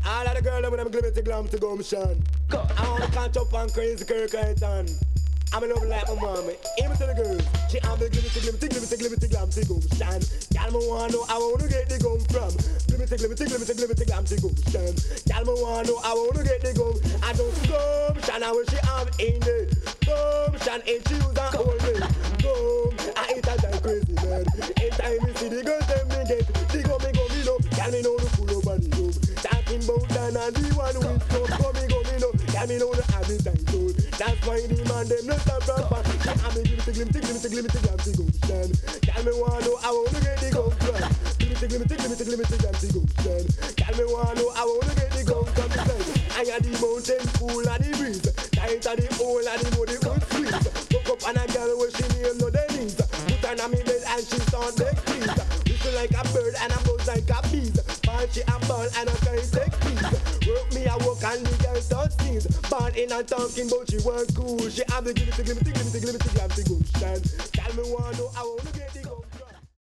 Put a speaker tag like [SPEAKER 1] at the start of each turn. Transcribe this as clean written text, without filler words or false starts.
[SPEAKER 1] All of the girls them with them glimity glam to gumption. I wanna catch up on crazy Kirk Hayton. I'm in love like my mommy. Even to the girls, she have the glimity glam to gumption. Y'all me wanna know I wanna get the gum from. Glimity glam to gumption. Y'all me wanna know I wanna get the gum. I don't gumption, I wish she have in it. Gumption ain't she use and hold me. Gum, I eat that like crazy man. Anytime me see the girls them me get the gum me know. Y'all me know the full over the gum. Talking about Dan and the one with gum me know. Y'all me know the habit I told. That's why the man them not stop from. She have the glimity glam to gumption. Y'all me wanna know I wanna get the gum from. Glimity glam to gumption. Y'all me wanna know I wanna get the gum from the side. I got the mountain full of the breeze. Tight of the hole and the muddy good squeeze. Hook up on a girl where she name no Denise. Put her on me bed and she start make peace. Whistle like a bird and I buzz like a bee. Ball she a ball and I can't take peace. Work me a walk and the girl start sneeze. Born in a talking but she work cool. She have the glimity glam to gumption. Tell me wanna know I wanna get the gum.